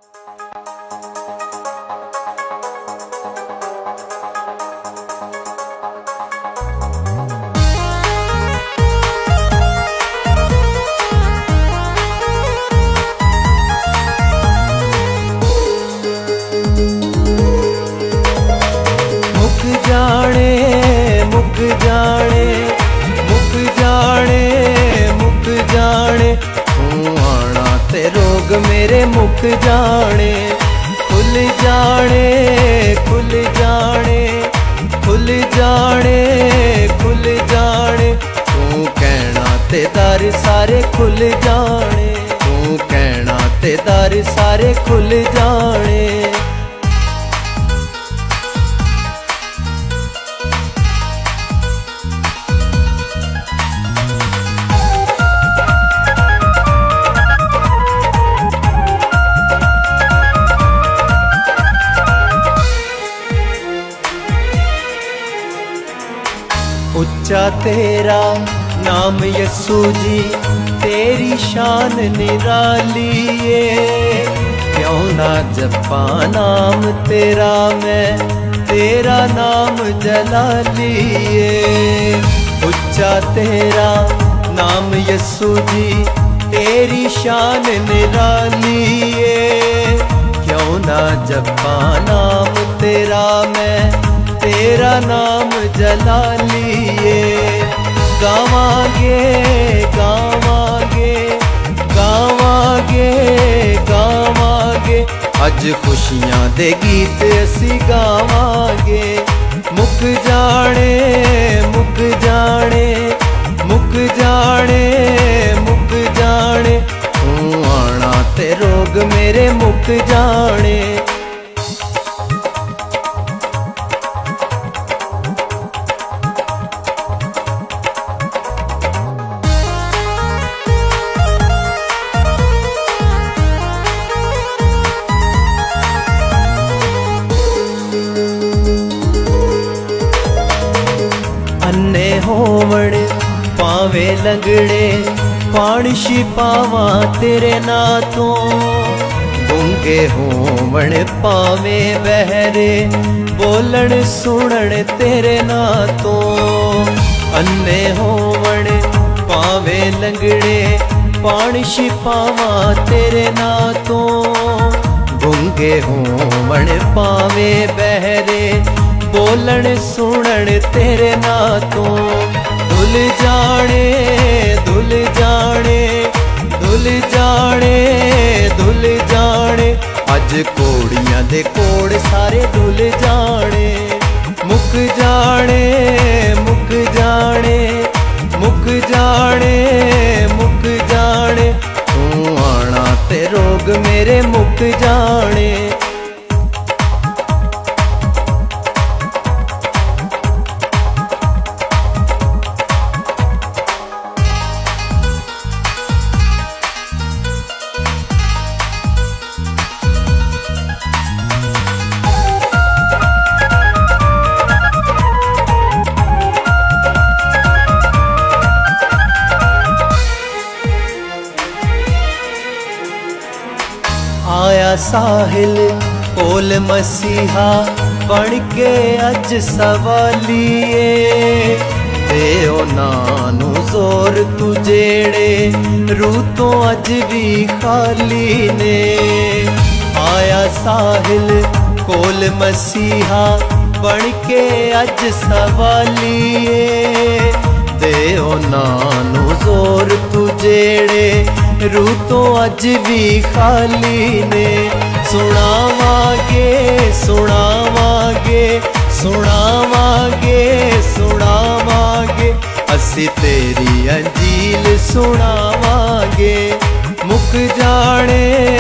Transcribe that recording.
रोग मेरे मुक जाने, खुल जाने खुल जाने खुल जाने खुल जाने। तू कहना ते दर सारे खुल जाने, तू कहना ते दर सारे खुल जाने। उच्चा तेरा नाम यस्सु जी, तेरी शान निराली है। क्यों ना जपा नाम तेरा मैं, तेरा नाम जलाली है। उच्चा तेरा नाम यस्सु जी, तेरी शान निराली है। क्यों ना जपा नाम तेरा मैं, तेरा नाम जला लिए। गावांगे गावांगे गावांगे गावांगे, अज खुशियां दे गीत असी गावांगे। मुक जाने मुक जाने मुक जाने मुक जाने। तू आना ते रोग मेरे मुक जाने। अन्ने होवण पावे लंगड़े, पानी छिपावा तेरे ना तो। गूंगे होवण पावे बहरे, बोलन सुनन तेरे ना तो। अन्ने होवण पावे लंगड़े, पानी छिपावा तेरे ना तो। गूंगे होवण पावे बहरे, बोलन सुनन तेरे ना तो। धुल जाने धुल जाने धुल जाने धुल जाने। अज कोड़ियां दे कोड़ सारे धुल जाने। मुक जाने मुक जाने मुक जाने मुक जाने। तू आना ते रोग मेरे मुक जाने। आया साहिल कोल मसीहा, बन के अज सवालिए। देओ नानू जोर तू जेड़े, रूह तो अज भी खाली ने। आया साहिल कोल मसीहा, बन के अज सवालिए। देओ नानू जोर तू जेड़े, रूह तो अज भी खाली ने। सुनावांगे सुनावांगे सुनावांगे सुनावांगे, असी तेरी अंजील सुनावांगे। मुक जाने